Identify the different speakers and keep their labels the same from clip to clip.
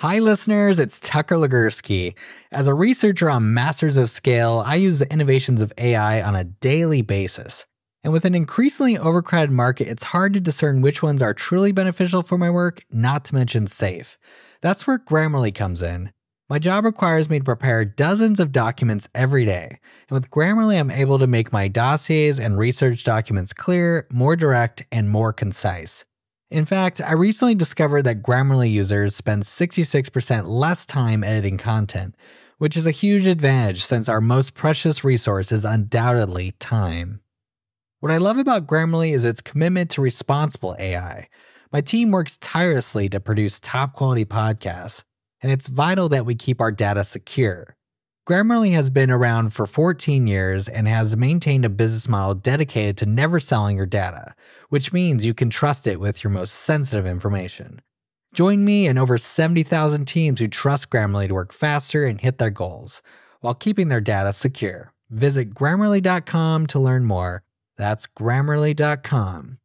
Speaker 1: Hi, listeners. It's Tucker Legursky. As a researcher on Masters of Scale, I use the innovations of AI on a daily basis. And with an increasingly overcrowded market, it's hard to discern which ones are truly beneficial for my work, not to mention safe. That's where Grammarly comes in. My job requires me to prepare dozens of documents every day. And with Grammarly, I'm able to make my dossiers and research documents clear, more direct, and more concise. In fact, I recently discovered that Grammarly users spend 66% less time editing content, which is a huge advantage since our most precious resource is undoubtedly time. What I love about Grammarly is its commitment to responsible AI. My team works tirelessly to produce top-quality podcasts, and it's vital that we keep our data secure. Grammarly has been around for 14 years and has maintained a business model dedicated to never selling your data, which means you can trust it with your most sensitive information. Join me and over 70,000 teams who trust Grammarly to work faster and hit their goals, while keeping their data secure. Visit Grammarly.com to learn more. That's Grammarly.com.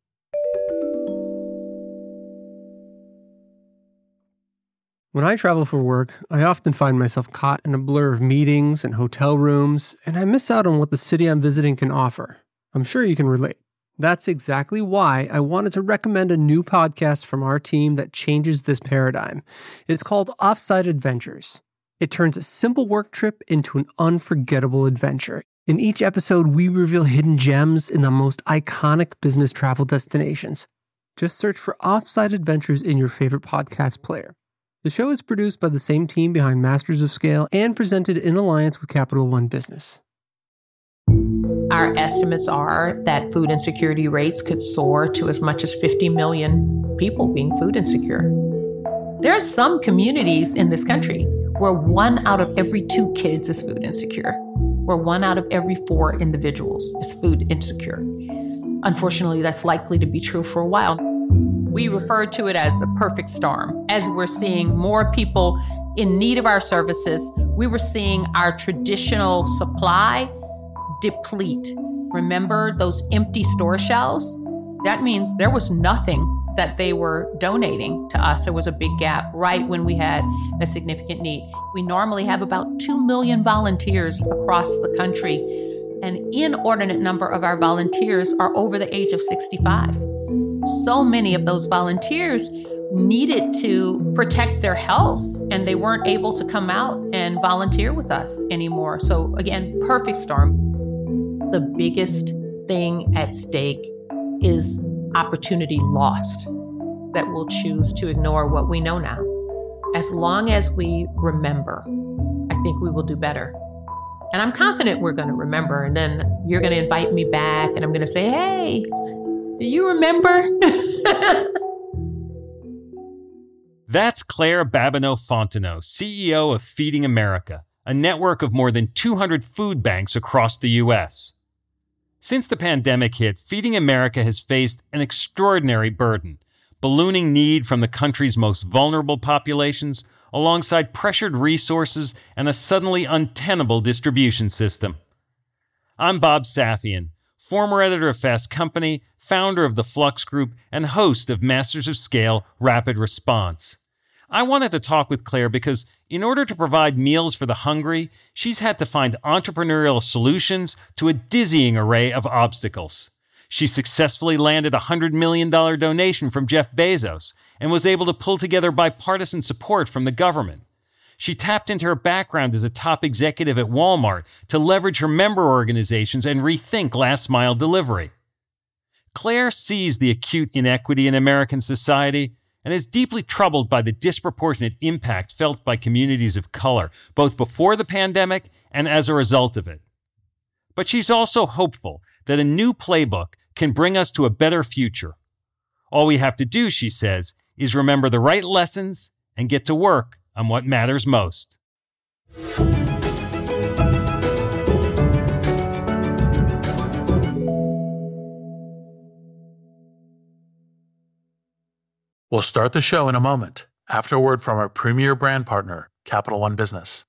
Speaker 2: When I travel for work, I often find myself caught in a blur of meetings and hotel rooms, and I miss out on what the city I'm visiting can offer. I'm sure you can relate. That's exactly why I wanted to recommend a new podcast from our team that changes this paradigm. It's called Offsite Adventures. It turns a simple work trip into an unforgettable adventure. In each episode, we reveal hidden gems in the most iconic business travel destinations. Just search for Offsite Adventures in your favorite podcast player. The show is produced by the same team behind Masters of Scale and presented in alliance with Capital One Business.
Speaker 3: Our estimates are that food insecurity rates could soar to as much as 50 million people being food insecure. There are some communities in this country where 1 out of every 2 kids is food insecure, where 1 out of every 4 individuals is food insecure. Unfortunately, that's likely to be true for a while. We refer to it as a perfect storm. As we're seeing more people in need of our services, we were seeing our traditional supply deplete. Remember those empty store shelves? That means there was nothing that they were donating to us. There was a big gap right when we had a significant need. We normally have about 2 million volunteers across the country. An inordinate number of our volunteers are over the age of 65. So many of those volunteers needed to protect their health, and they weren't able to come out and volunteer with us anymore. So again, perfect storm. The biggest thing at stake is opportunity lost that we'll choose to ignore what we know now. As long as we remember, I think we will do better. And I'm confident we're going to remember. And then you're going to invite me back and I'm going to say, hey, do you remember?
Speaker 4: That's Claire Babineaux-Fontenot, CEO of Feeding America, a network of more than 200 food banks across the U.S. Since the pandemic hit, Feeding America has faced an extraordinary burden, ballooning need from the country's most vulnerable populations, alongside pressured resources and a suddenly untenable distribution system. I'm Bob Safian, former editor of Fast Company, founder of the Flux Group, and host of Masters of Scale Rapid Response. I wanted to talk with Claire because in order to provide meals for the hungry, she's had to find entrepreneurial solutions to a dizzying array of obstacles. She successfully landed a $100 million donation from Jeff Bezos and was able to pull together bipartisan support from the government. She tapped into her background as a top executive at Walmart to leverage her member organizations and rethink last-mile delivery. Claire sees the acute inequity in American society and is deeply troubled by the disproportionate impact felt by communities of color, both before the pandemic and as a result of it. But she's also hopeful that a new playbook can bring us to a better future. All we have to do, she says, is remember the right lessons and get to work on what matters most.
Speaker 5: We'll start the show in a moment, after a word from our premier brand partner, Capital One Business.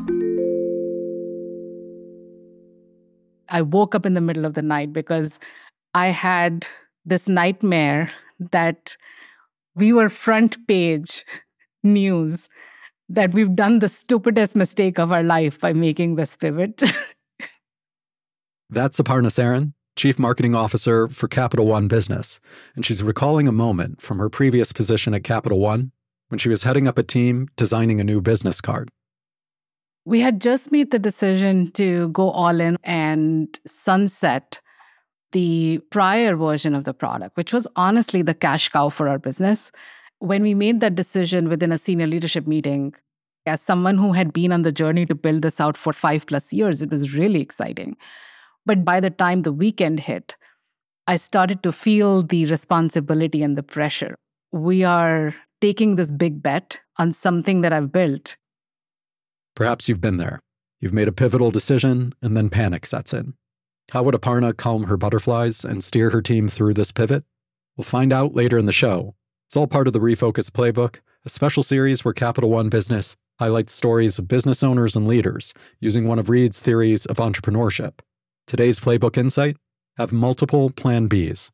Speaker 6: I woke up in the middle of the night because I had this nightmare that we were front page news that we've done the stupidest mistake of our life by making this pivot.
Speaker 7: That's Aparna Saran, Chief Marketing Officer for Capital One Business, and she's recalling a moment from her previous position at Capital One when she was heading up a team designing a new business card.
Speaker 6: We had just made the decision to go all in and sunset the prior version of the product, which was honestly the cash cow for our business. When we made that decision within a senior leadership meeting, as someone who had been on the journey to build this out for 5+ years, it was really exciting. But by the time the weekend hit, I started to feel the responsibility and the pressure. We are taking this big bet on something that I've built.
Speaker 7: Perhaps you've been there. You've made a pivotal decision, and then panic sets in. How would Aparna calm her butterflies and steer her team through this pivot? We'll find out later in the show. It's all part of the Refocus Playbook, a special series where Capital One Business highlights stories of business owners and leaders using one of Reid's theories of entrepreneurship. Today's Playbook Insight: have multiple Plan Bs.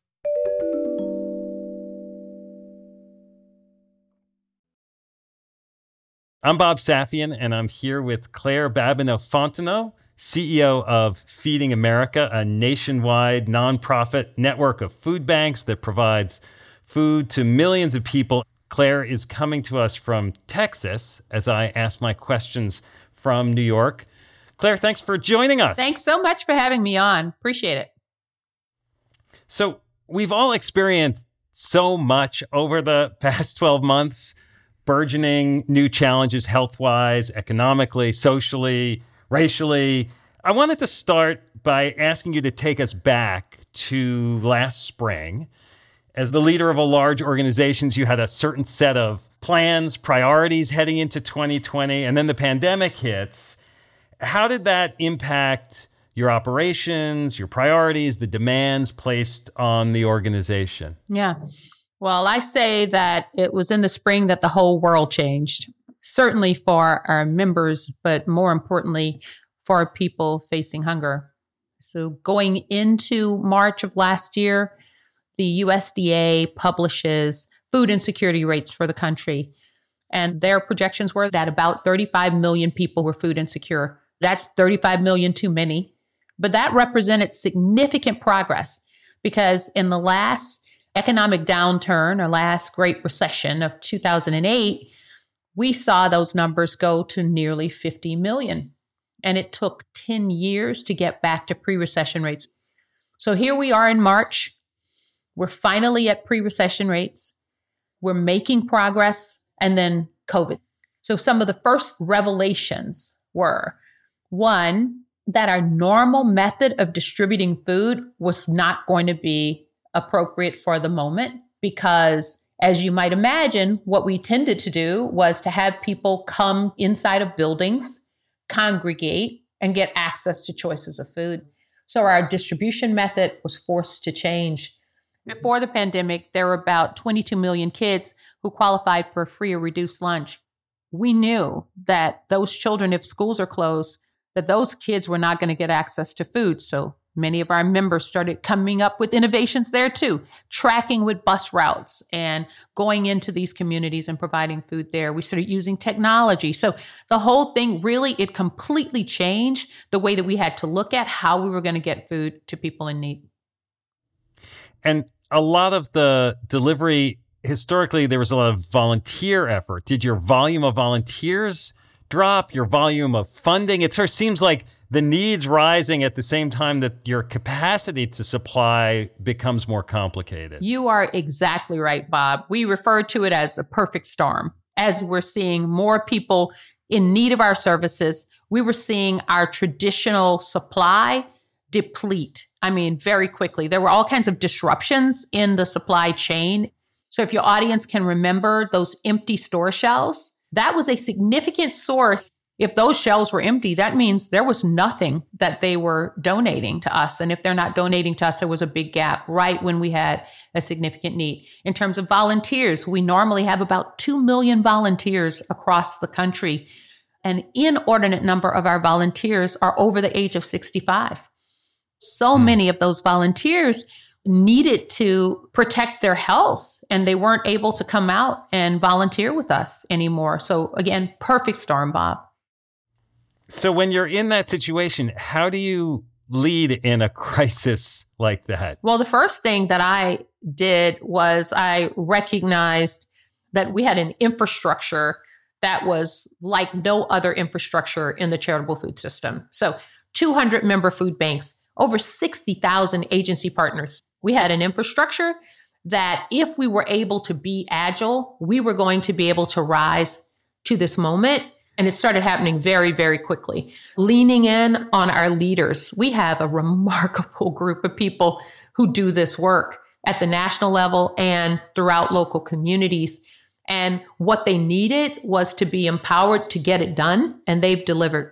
Speaker 4: I'm Bob Safian, and I'm here with Claire Babineaux-Fontenot, CEO of Feeding America, a nationwide nonprofit network of food banks that provides food to millions of people. Claire is coming to us from Texas as I ask my questions from New York. Claire, thanks for joining us.
Speaker 3: Thanks so much for having me on. Appreciate it.
Speaker 4: So we've all experienced so much over the past 12 months, burgeoning new challenges health-wise, economically, socially, racially. I wanted to start by asking you to take us back to last spring. As the leader of a large organization, you had a certain set of plans, priorities heading into 2020, and then the pandemic hits. How did that impact your operations, your priorities, the demands placed on the organization?
Speaker 3: Yeah. Well, I say that it was in the spring that the whole world changed, certainly for our members, but more importantly, for people facing hunger. So going into March of last year, the USDA publishes food insecurity rates for the country. And their projections were that about 35 million people were food insecure. That's 35 million too many. But that represented significant progress because in the last economic downturn or last Great Recession of 2008, we saw those numbers go to nearly 50 million. And it took 10 years to get back to pre-recession rates. So here we are in March. We're finally at pre-recession rates. We're making progress. And then COVID. So some of the first revelations were, one, that our normal method of distributing food was not going to be appropriate for the moment because, as you might imagine, what we tended to do was to have people come inside of buildings, congregate, and get access to choices of food. So our distribution method was forced to change. Before the pandemic, there were about 22 million kids who qualified for a free or reduced lunch. We knew that those children, if schools are closed, that those kids were not going to get access to food. So many of our members started coming up with innovations there too, tracking with bus routes and going into these communities and providing food there. We started using technology. So the whole thing really, it completely changed the way that we had to look at how we were going to get food to people in need.
Speaker 4: And a lot of the delivery, historically, there was a lot of volunteer effort. Did your volume of volunteers drop, your volume of funding? It sort of seems like the needs rising at the same time that your capacity to supply becomes more complicated.
Speaker 3: You are exactly right, Bob. We refer to it as a perfect storm. As we're seeing more people in need of our services, we were seeing our traditional supply deplete. I mean, very quickly. There were all kinds of disruptions in the supply chain. So if your audience can remember those empty store shelves, that was a significant source. If those shelves were empty, that means there was nothing that they were donating to us. And if they're not donating to us, there was a big gap right when we had a significant need. In terms of volunteers, we normally have about 2 million volunteers across the country. An inordinate number of our volunteers are over the age of 65. So many of those volunteers needed to protect their health, and they weren't able to come out and volunteer with us anymore. So again, perfect storm, Bob.
Speaker 4: So when you're in that situation, how do you lead in a crisis like that?
Speaker 3: Well, the first thing that I did was I recognized that we had an infrastructure that was like no other infrastructure in the charitable food system. So 200 member food banks, over 60,000 agency partners. We had an infrastructure that if we were able to be agile, we were going to be able to rise to this moment. And it started happening very, very quickly. Leaning in on our leaders. We have a remarkable group of people who do this work at the national level and throughout local communities. And what they needed was to be empowered to get it done, and they've delivered.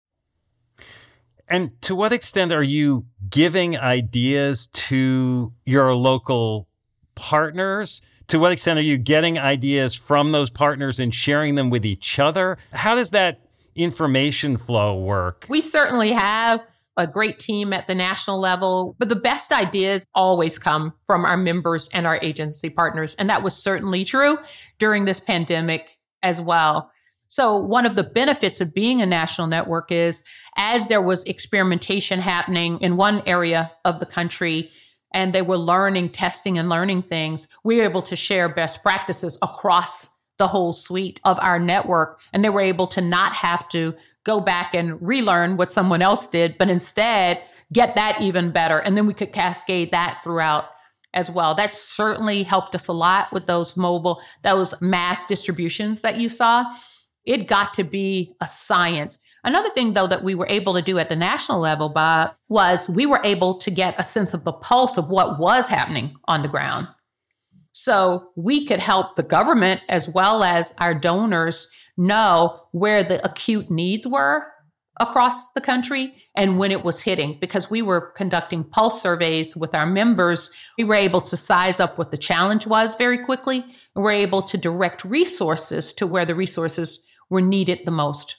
Speaker 4: And to what extent are you giving ideas to your local partners? To what extent are you getting ideas from those partners and sharing them with each other? How does that information flow work?
Speaker 3: We certainly have a great team at the national level, but the best ideas always come from our members and our agency partners. And that was certainly true during this pandemic as well. So one of the benefits of being a national network is as there was experimentation happening in one area of the country, and they were learning, testing and learning things, we were able to share best practices across the whole suite of our network. And they were able to not have to go back and relearn what someone else did, but instead get that even better. And then we could cascade that throughout as well. That certainly helped us a lot with those mass distributions that you saw. It got to be a science. Another thing, though, that we were able to do at the national level, Bob, was we were able to get a sense of the pulse of what was happening on the ground. So we could help the government as well as our donors know where the acute needs were across the country and when it was hitting, because we were conducting pulse surveys with our members. We were able to size up what the challenge was very quickly, and we're able to direct resources to where the resources were needed the most.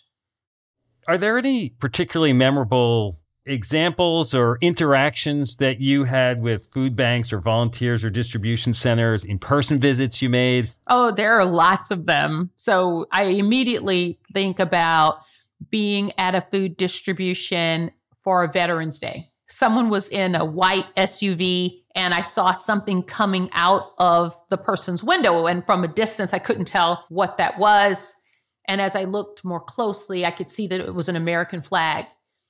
Speaker 4: Are there any particularly memorable examples or interactions that you had with food banks or volunteers or distribution centers, in-person visits you made?
Speaker 3: Oh, there are lots of them. So I immediately think about being at a food distribution for a Veterans Day. Someone was in a white SUV and I saw something coming out of the person's window. And from a distance, I couldn't tell what that was. And as I looked more closely, I could see that it was an American flag.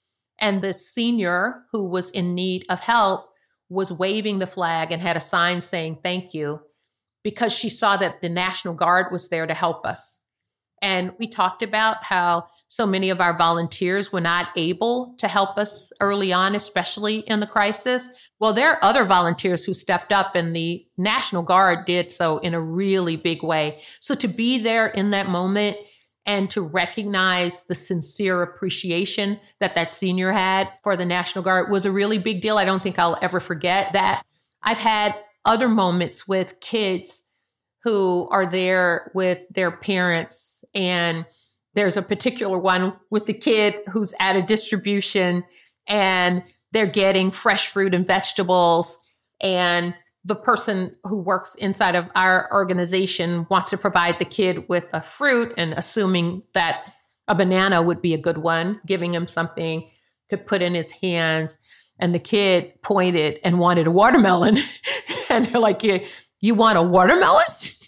Speaker 3: And this senior who was in need of help was waving the flag and had a sign saying, "Thank you," because she saw that the National Guard was there to help us. And we talked about how so many of our volunteers were not able to help us early on, especially in the crisis. Well, there are other volunteers who stepped up, and the National Guard did so in a really big way. So to be there in that moment and to recognize the sincere appreciation that that senior had for the National Guard was a really big deal. I don't think I'll ever forget that. I've had other moments with kids who are there with their parents, and there's a particular one with the kid who's at a distribution and they're getting fresh fruit and vegetables, and the person who works inside of our organization wants to provide the kid with a fruit, and assuming that a banana would be a good one, giving him something to put in his hands. And the kid pointed and wanted a watermelon. And they're like, you want a watermelon?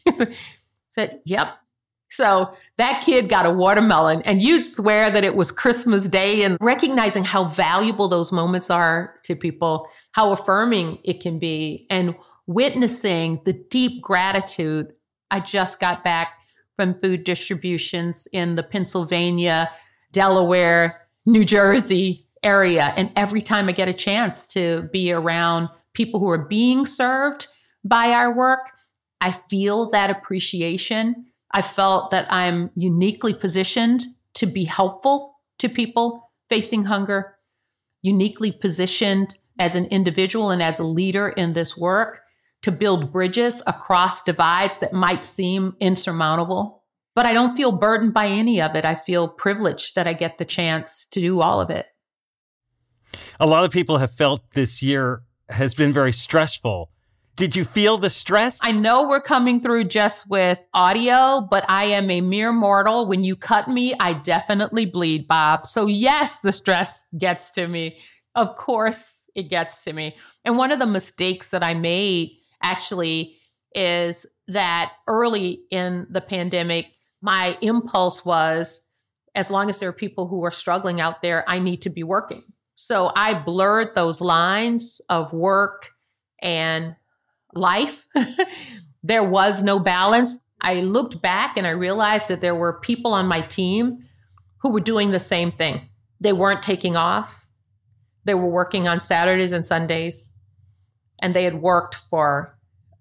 Speaker 3: Said, yep. So that kid got a watermelon, and you'd swear that it was Christmas Day. And recognizing how valuable those moments are to people, how affirming it can be, and witnessing the deep gratitude. I just got back from food distributions in the Pennsylvania, Delaware, New Jersey area. And every time I get a chance to be around people who are being served by our work, I feel that appreciation. I felt that I'm uniquely positioned to be helpful to people facing hunger, uniquely positioned as an individual and as a leader in this work to build bridges across divides that might seem insurmountable. But I don't feel burdened by any of it. I feel privileged that I get the chance to do all of it.
Speaker 4: A lot of people have felt this year has been very stressful. Did you feel the stress?
Speaker 3: I know we're coming through just with audio, but I am a mere mortal. When you cut me, I definitely bleed, Bob. So yes, the stress gets to me. Of course, it gets to me. And one of the mistakes that I made actually is that early in the pandemic, my impulse was, as long as there are people who are struggling out there, I need to be working. So I blurred those lines of work and life. There was no balance. I looked back and I realized that there were people on my team who were doing the same thing. They weren't taking off. They were working on Saturdays and Sundays. And they had worked for,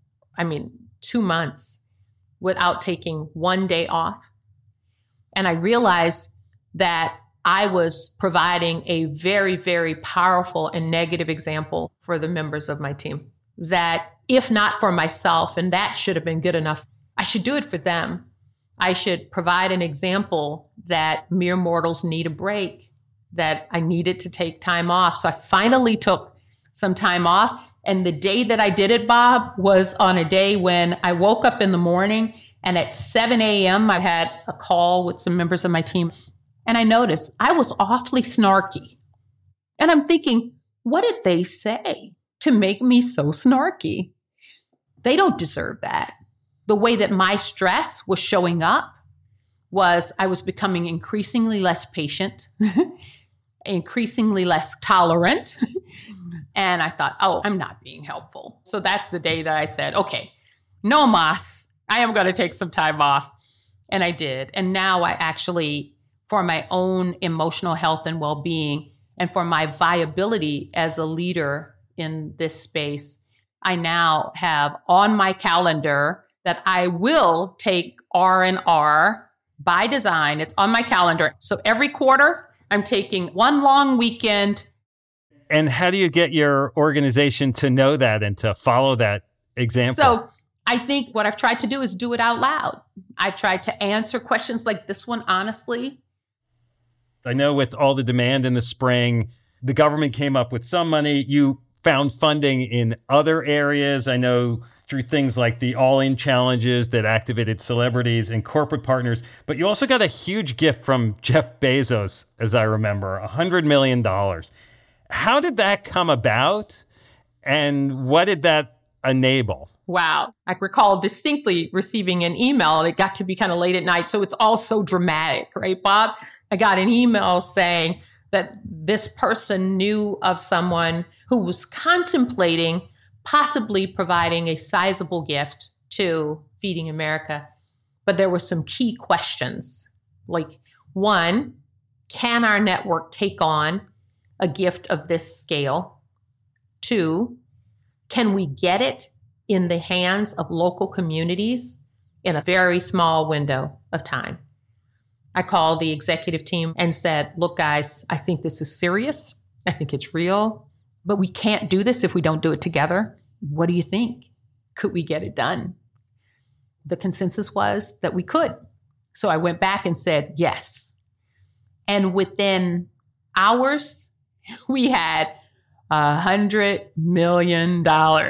Speaker 3: 2 months without taking one day off. And I realized that I was providing a very, very powerful and negative example for the members of my team. That if not for myself, and that should have been good enough, I should do it for them. I should provide an example that mere mortals need a break, that I needed to take time off. So I finally took some time off. And the day that I did it, Bob, was on a day when I woke up in the morning and at 7 a.m. I had a call with some members of my team. And I noticed I was awfully snarky. And I'm thinking, what did they say to make me so snarky? They don't deserve that. The way that my stress was showing up was I was becoming increasingly less patient, increasingly less tolerant. And I thought, I'm not being helpful. So that's the day that I said, okay, no mas, I am going to take some time off. And I did. And now I actually, for my own emotional health and well-being, and for my viability as a leader in this space, I now have on my calendar that I will take R&R by design. It's on my calendar. So every quarter, I'm taking one long weekend.
Speaker 4: And how do you get your organization to know that and to follow that example?
Speaker 3: So I think what I've tried to do is do it out loud. I've tried to answer questions like this one honestly.
Speaker 4: I know with all the demand in the spring, the government came up with some money. You found funding in other areas. I know through things like the All-In challenges that activated celebrities and corporate partners. But you also got a huge gift from Jeff Bezos, as I remember, $100 million. How did that come about? And what did that enable?
Speaker 3: Wow. I recall distinctly receiving an email, and it got to be kind of late at night. So it's all so dramatic, right, Bob? I got an email saying that this person knew of someone who was contemplating possibly providing a sizable gift to Feeding America. But there were some key questions. Like, one, can our network take on a gift of this scale? Two, can we get it in the hands of local communities in a very small window of time? I called the executive team and said, look, guys, I think this is serious. I think it's real, but we can't do this if we don't do it together. What do you think? Could we get it done? The consensus was that we could. So I went back and said, yes. And within hours, we had $100 million.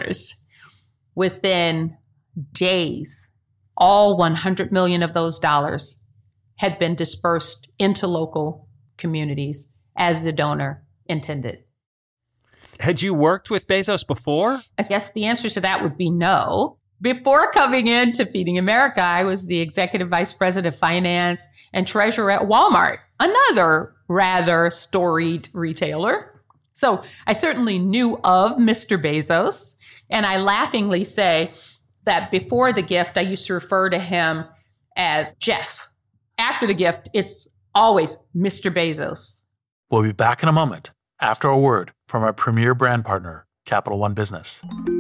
Speaker 3: Within days, all 100 million of those dollars had been dispersed into local communities as the donor intended.
Speaker 4: Had you worked with Bezos before?
Speaker 3: I guess the answer to that would be no. Before coming into Feeding America, I was the executive vice president of finance and treasurer at Walmart, another rather storied retailer. So I certainly knew of Mr. Bezos. And I laughingly say that before the gift, I used to refer to him as Jeff. After the gift, it's always Mr. Bezos.
Speaker 5: We'll be back in a moment after a word from our premier brand partner, Capital One Business.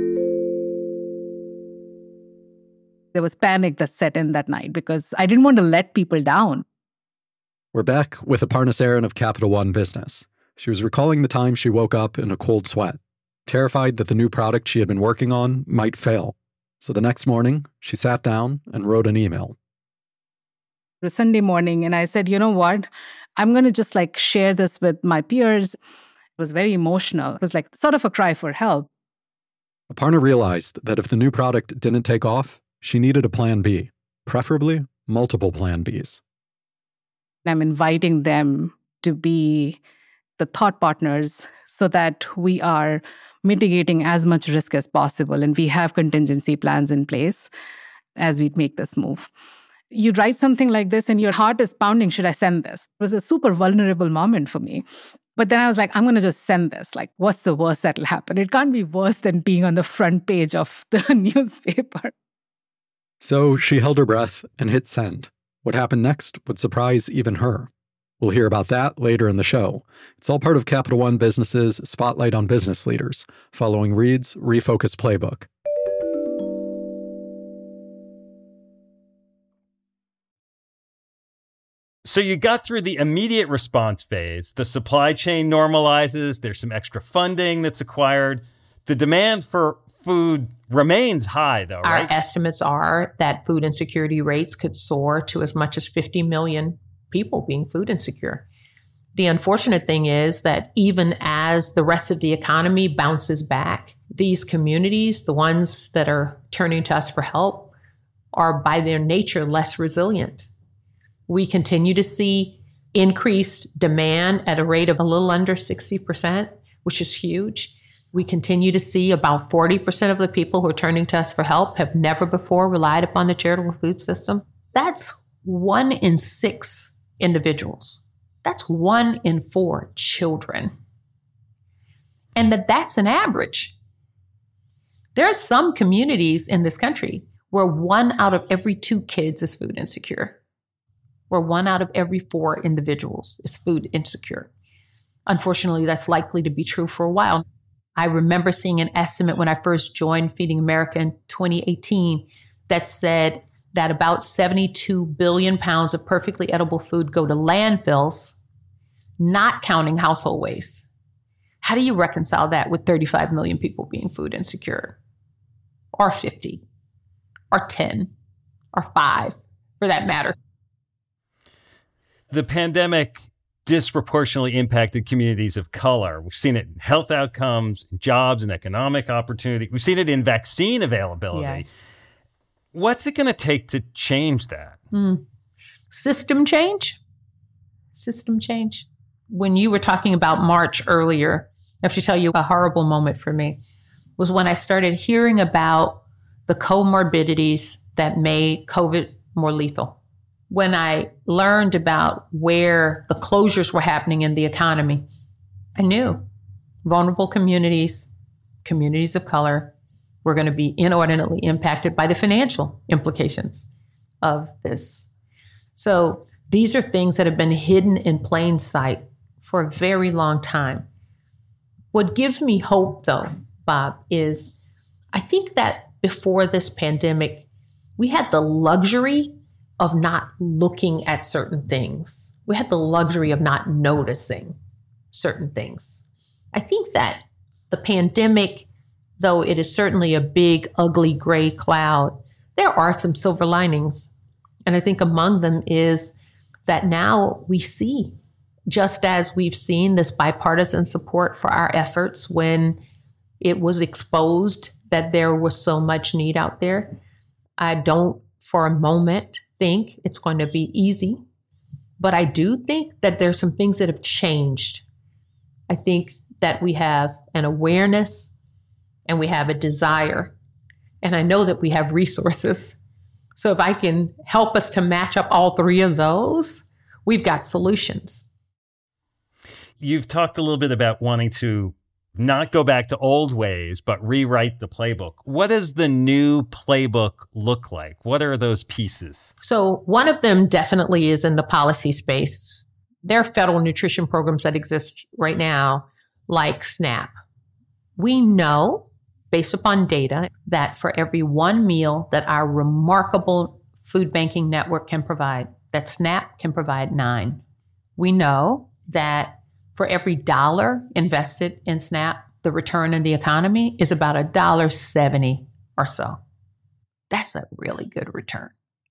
Speaker 6: There was panic that set in that night because I didn't want to let people down.
Speaker 7: We're back with Aparna Saran of Capital One Business. She was recalling the time she woke up in a cold sweat, terrified that the new product she had been working on might fail. So the next morning, she sat down and wrote an email.
Speaker 6: It was Sunday morning, and I said, you know what? I'm going to just share this with my peers. It was very emotional. It was sort of a cry for help.
Speaker 7: Aparna realized that if the new product didn't take off, she needed a plan B, preferably multiple plan Bs.
Speaker 6: I'm inviting them to be the thought partners so that we are mitigating as much risk as possible and we have contingency plans in place as we make this move. You write something like this and your heart is pounding, should I send this? It was a super vulnerable moment for me. But then I was like, I'm going to just send this. Like, what's the worst that'll happen? It can't be worse than being on the front page of the newspaper.
Speaker 7: So she held her breath and hit send. What happened next would surprise even her. We'll hear about that later in the show. It's all part of Capital One Business's Spotlight on Business Leaders, following Reed's Refocus Playbook.
Speaker 4: So you got through the immediate response phase. The supply chain normalizes. There's some extra funding that's acquired. The demand for food remains high, though, right?
Speaker 3: Our estimates are that food insecurity rates could soar to as much as 50 million people being food insecure. The unfortunate thing is that even as the rest of the economy bounces back, these communities, the ones that are turning to us for help, are by their nature less resilient. We continue to see increased demand at a rate of a little under 60%, which is huge. We continue to see about 40% of the people who are turning to us for help have never before relied upon the charitable food system. That's 1 in 6 individuals. That's 1 in 4 children. And that's an average. There are some communities in this country where 1 out of every 2 kids is food insecure, where 1 out of every 4 individuals is food insecure. Unfortunately, that's likely to be true for a while. I remember seeing an estimate when I first joined Feeding America in 2018 that said that about 72 billion pounds of perfectly edible food go to landfills, not counting household waste. How do you reconcile that with 35 million people being food insecure? Or 50, or 10, or 5, for that matter.
Speaker 4: The pandemic disproportionately impacted communities of color. We've seen it in health outcomes, in jobs, and economic opportunity. We've seen it in vaccine availability.
Speaker 3: Yes.
Speaker 4: What's it going to take to change that?
Speaker 3: System change? System change. When you were talking about March earlier, I have to tell you a horrible moment for me was when I started hearing about the comorbidities that made COVID more lethal. When I learned about where the closures were happening in the economy, I knew vulnerable communities, communities of color, were going to be inordinately impacted by the financial implications of this. So these are things that have been hidden in plain sight for a very long time. What gives me hope, though, Bob, is I think that before this pandemic, we had the luxury of not looking at certain things. We had the luxury of not noticing certain things. I think that the pandemic, though it is certainly a big, ugly, gray cloud, there are some silver linings. And I think among them is that now we see, just as we've seen this bipartisan support for our efforts when it was exposed that there was so much need out there, I don't for a moment think it's going to be easy, but I do think that there's some things that have changed. I think that we have an awareness and we have a desire, and I know that we have resources. So if I can help us to match up all 3 of those, we've got solutions.
Speaker 4: You've talked a little bit about wanting to not go back to old ways, but rewrite the playbook. What does the new playbook look like? What are those pieces?
Speaker 3: So one of them definitely is in the policy space. There are federal nutrition programs that exist right now, like SNAP. We know, based upon data, that for every 1 meal that our remarkable food banking network can provide, that SNAP can provide 9. We know that for every $1 invested in SNAP, the return in the economy is about $1.70 or so. That's a really good return.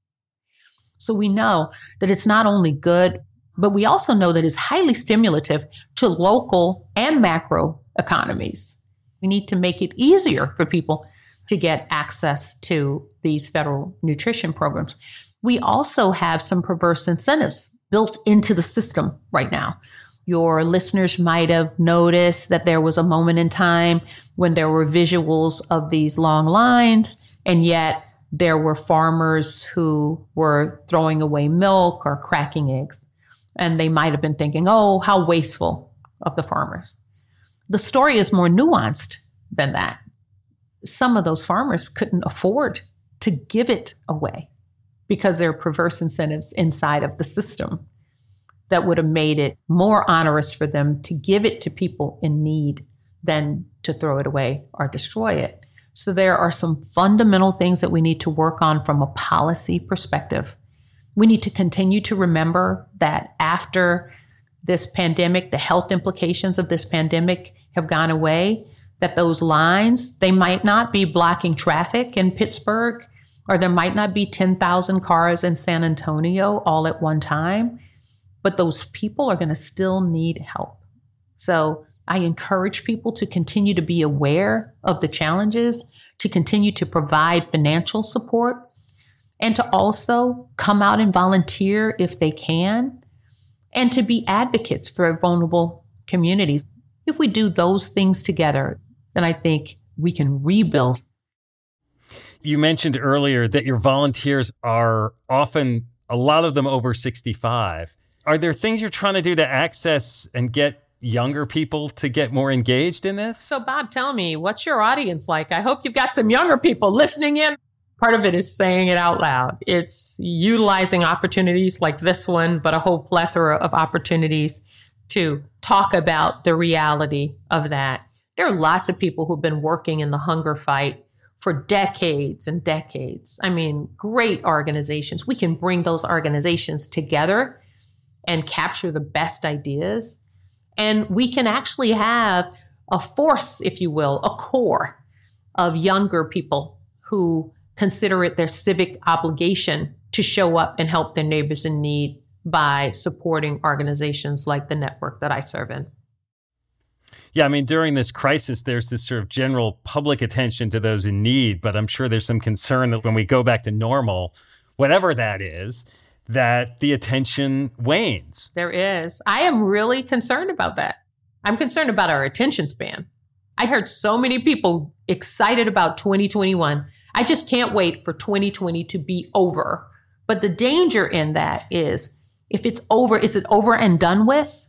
Speaker 3: So we know that it's not only good, but we also know that it's highly stimulative to local and macro economies. We need to make it easier for people to get access to these federal nutrition programs. We also have some perverse incentives built into the system right now. Your listeners might have noticed that there was a moment in time when there were visuals of these long lines, and yet there were farmers who were throwing away milk or cracking eggs. And they might have been thinking, oh, how wasteful of the farmers. The story is more nuanced than that. Some of those farmers couldn't afford to give it away because there are perverse incentives inside of the system that would have made it more onerous for them to give it to people in need than to throw it away or destroy it. So there are some fundamental things that we need to work on from a policy perspective. We need to continue to remember that after this pandemic, the health implications of this pandemic have gone away, that those lines, they might not be blocking traffic in Pittsburgh, or there might not be 10,000 cars in San Antonio all at one time, but those people are going to still need help. So I encourage people to continue to be aware of the challenges, to continue to provide financial support, and to also come out and volunteer if they can, and to be advocates for vulnerable communities. If we do those things together, then I think we can rebuild.
Speaker 4: You mentioned earlier that your volunteers are often, a lot of them over 65. Are there things you're trying to do to access and get younger people to get more engaged in this?
Speaker 3: So Bob, tell me, what's your audience like? I hope you've got some younger people listening in. Part of it is saying it out loud. It's utilizing opportunities like this one, but a whole plethora of opportunities to talk about the reality of that. There are lots of people who've been working in the hunger fight for decades and decades. I mean, great organizations. We can bring those organizations together and capture the best ideas. And we can actually have a force, if you will, a core of younger people who consider it their civic obligation to show up and help their neighbors in need by supporting organizations like the network that I serve in.
Speaker 4: Yeah, I mean, during this crisis, there's this sort of general public attention to those in need, but I'm sure there's some concern that when we go back to normal, whatever that is, that the attention wanes.
Speaker 3: There is. I am really concerned about that. I'm concerned about our attention span. I heard so many people excited about 2021. I just can't wait for 2020 to be over. But the danger in that is, if it's over, is it over and done with?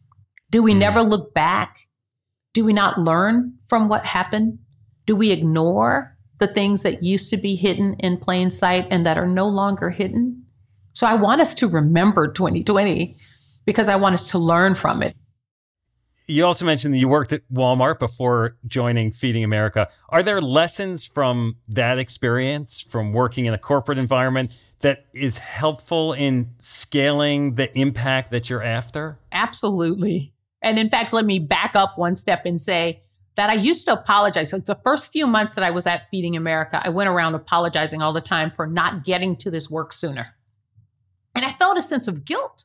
Speaker 3: Do we never look back? Do we not learn from what happened? Do we ignore the things that used to be hidden in plain sight and that are no longer hidden? So I want us to remember 2020 because I want us to learn from it.
Speaker 4: You also mentioned that you worked at Walmart before joining Feeding America. Are there lessons from that experience, from working in a corporate environment, that is helpful in scaling the impact that you're after?
Speaker 3: Absolutely. And in fact, let me back up one step and say that I used to apologize. Like the first few months that I was at Feeding America, I went around apologizing all the time for not getting to this work sooner. And I felt a sense of guilt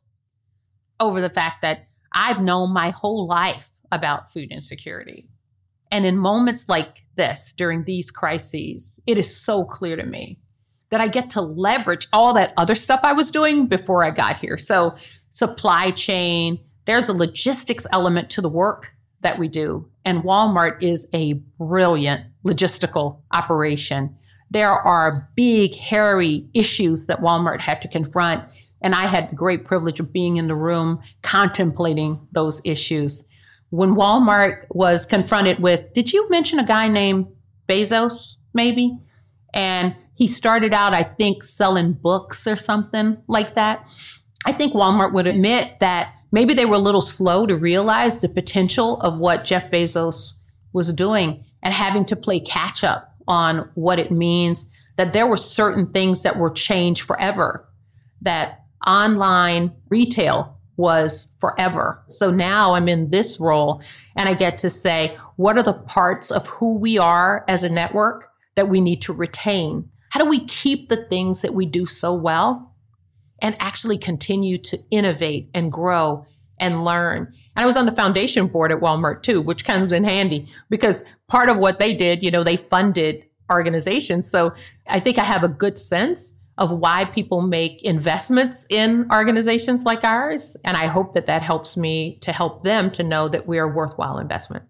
Speaker 3: over the fact that I've known my whole life about food insecurity. And in moments like this, during these crises, it is so clear to me that I get to leverage all that other stuff I was doing before I got here. So supply chain, there's a logistics element to the work that we do. And Walmart is a brilliant logistical operation. There are big, hairy issues that Walmart had to confront. And I had the great privilege of being in the room contemplating those issues. When Walmart was confronted with, did you mention a guy named Bezos, maybe? And he started out, I think, selling books or something like that. I think Walmart would admit that maybe they were a little slow to realize the potential of what Jeff Bezos was doing and having to play catch up on what it means, that there were certain things that were changed forever, that online retail was forever. So now I'm in this role and I get to say, what are the parts of who we are as a network that we need to retain? How do we keep the things that we do so well and actually continue to innovate and grow and learn? And I was on the foundation board at Walmart too, which comes in handy because part of what they did, they funded organizations. So I think I have a good sense of why people make investments in organizations like ours. And I hope that helps me to help them to know that we're a worthwhile investment.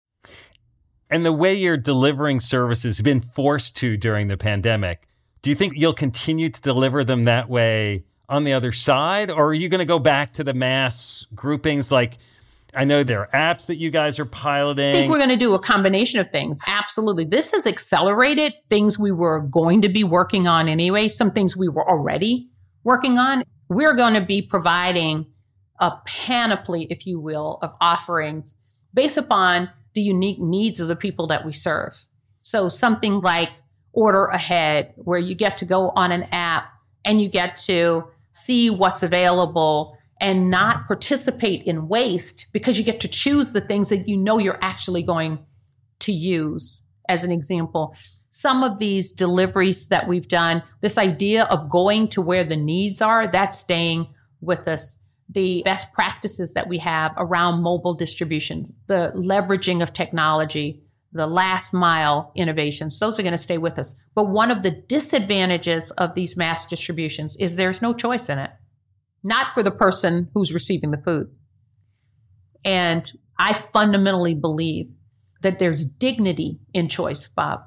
Speaker 4: And the way you're delivering services has been forced to during the pandemic. Do you think you'll continue to deliver them that way on the other side? Or are you going to go back to the mass groupings? Like, I know there are apps that you guys are piloting.
Speaker 3: I think we're going to do a combination of things. Absolutely. This has accelerated things we were going to be working on anyway, some things we were already working on. We're going to be providing a panoply, if you will, of offerings based upon the unique needs of the people that we serve. So something like Order Ahead, where you get to go on an app and you get to see what's available and not participate in waste because you get to choose the things that you're actually going to use. As an example, some of these deliveries that we've done, this idea of going to where the needs are, that's staying with us. The best practices that we have around mobile distribution, the leveraging of technology, the last mile innovations, those are going to stay with us. But one of the disadvantages of these mass distributions is there's no choice in it. Not for the person who's receiving the food. And I fundamentally believe that there's dignity in choice, Bob.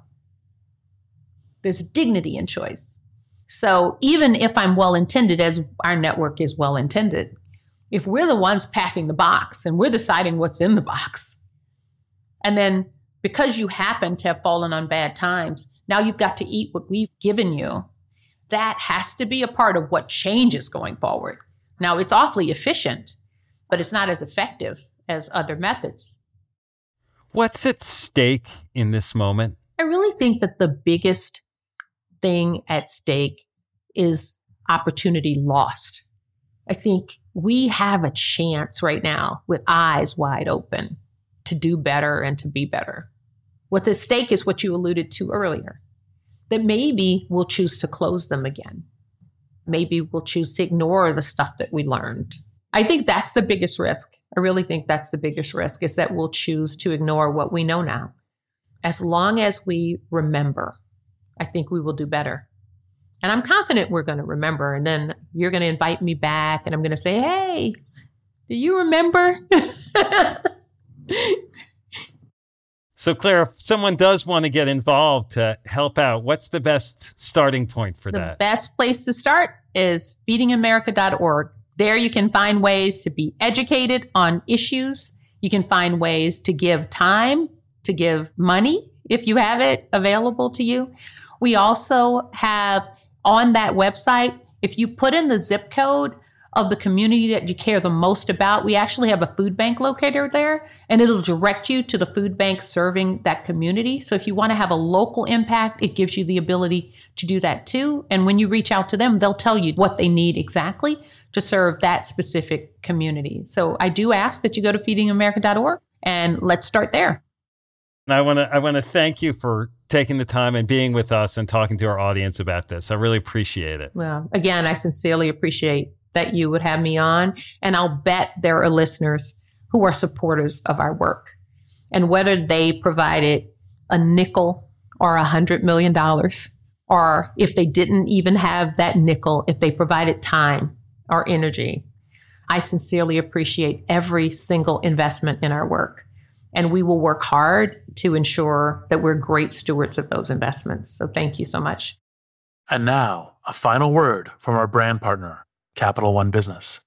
Speaker 3: There's dignity in choice. So even if I'm well-intended, as our network is well-intended, if we're the ones packing the box and we're deciding what's in the box, and then because you happen to have fallen on bad times, now you've got to eat what we've given you, that has to be a part of what changes going forward. Now, it's awfully efficient, but it's not as effective as other methods.
Speaker 4: What's at stake in this moment?
Speaker 3: I really think that the biggest thing at stake is opportunity lost. I think we have a chance right now with eyes wide open to do better and to be better. What's at stake is what you alluded to earlier, that maybe we'll choose to close them again. Maybe we'll choose to ignore the stuff that we learned. I think that's the biggest risk. I really think that's the biggest risk, is that we'll choose to ignore what we know now. As long as we remember, I think we will do better. And I'm confident we're going to remember. And then you're going to invite me back and I'm going to say, hey, do you remember?
Speaker 4: So Claire, if someone does want to get involved to help out, what's the best starting point for that?
Speaker 3: The best place to start is feedingamerica.org. There you can find ways to be educated on issues. You can find ways to give time, to give money, if you have it available to you. We also have on that website, if you put in the zip code of the community that you care the most about, we actually have a food bank locator there, and it'll direct you to the food bank serving that community. So if you want to have a local impact, it gives you the ability to do that too. And when you reach out to them, they'll tell you what they need exactly to serve that specific community. So I do ask that you go to feedingamerica.org and let's start there.
Speaker 4: And I want to thank you for taking the time and being with us and talking to our audience about this. I really appreciate it.
Speaker 3: Well, again, I sincerely appreciate that you would have me on. And I'll bet there are listeners who are supporters of our work. And whether they provided a nickel or $100 million, or if they didn't even have that nickel, if they provided time or energy, I sincerely appreciate every single investment in our work. And we will work hard to ensure that we're great stewards of those investments. So thank you so much.
Speaker 5: And now, a final word from our brand partner, Capital One Business.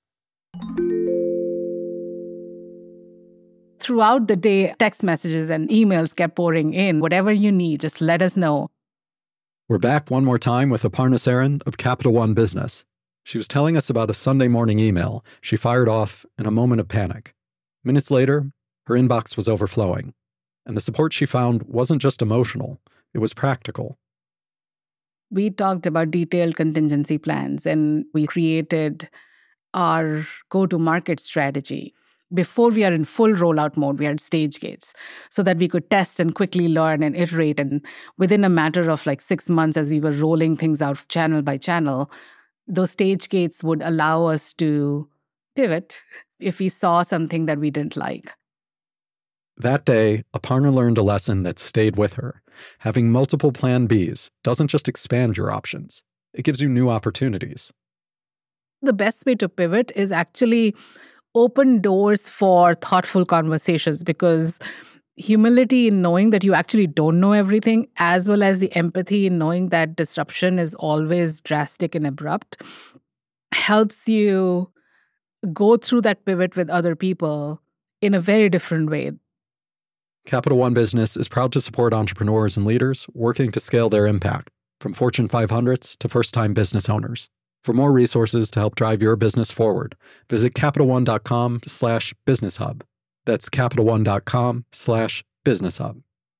Speaker 6: Throughout the day, text messages and emails kept pouring in. Whatever you need, just let us know.
Speaker 7: We're back one more time with Aparna Saran of Capital One Business. She was telling us about a Sunday morning email she fired off in a moment of panic. Minutes later, her inbox was overflowing, and the support she found wasn't just emotional, it was practical.
Speaker 6: We talked about detailed contingency plans, and we created our go-to-market strategy. Before we are in full rollout mode, we had stage gates so that we could test and quickly learn and iterate. And within a matter of 6 months, as we were rolling things out channel by channel, those stage gates would allow us to pivot if we saw something that we didn't like.
Speaker 7: That day, Aparna learned a lesson that stayed with her. Having multiple plan Bs doesn't just expand your options, it gives you new opportunities.
Speaker 6: The best way to pivot is actually open doors for thoughtful conversations, because humility in knowing that you actually don't know everything, as well as the empathy in knowing that disruption is always drastic and abrupt, helps you go through that pivot with other people in a very different way.
Speaker 7: Capital One Business is proud to support entrepreneurs and leaders working to scale their impact, from Fortune 500s to first-time business owners. For more resources to help drive your business forward, visit CapitalOne.com/BusinessHub. That's CapitalOne.com/BusinessHub.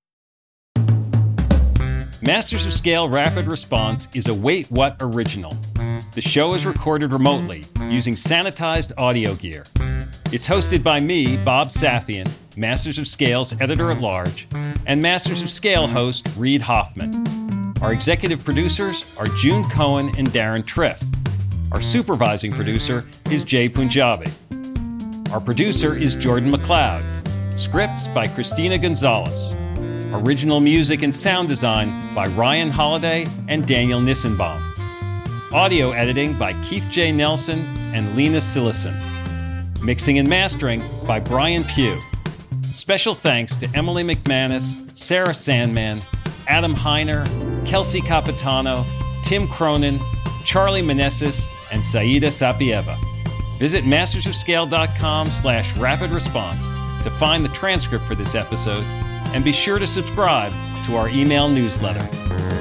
Speaker 4: Masters of Scale Rapid Response is a Wait What original. The show is recorded remotely using sanitized audio gear. It's hosted by me, Bob Safian, Masters of Scale's editor-at-large, and Masters of Scale host Reid Hoffman. Our executive producers are June Cohen and Darren Triff. Our supervising producer is Jay Punjabi. Our producer is Jordan McLeod. Scripts by Christina Gonzalez. Original music and sound design by Ryan Holiday and Daniel Nissenbaum. Audio editing by Keith J. Nelson and Lena Sillison. Mixing and mastering by Brian Pugh. Special thanks to Emily McManus, Sarah Sandman, Adam Heiner, Kelsey Capitano, Tim Cronin, Charlie Meneses, and Saida Sapieva. Visit mastersofscale.com/rapidresponse to find the transcript for this episode, and be sure to subscribe to our email newsletter.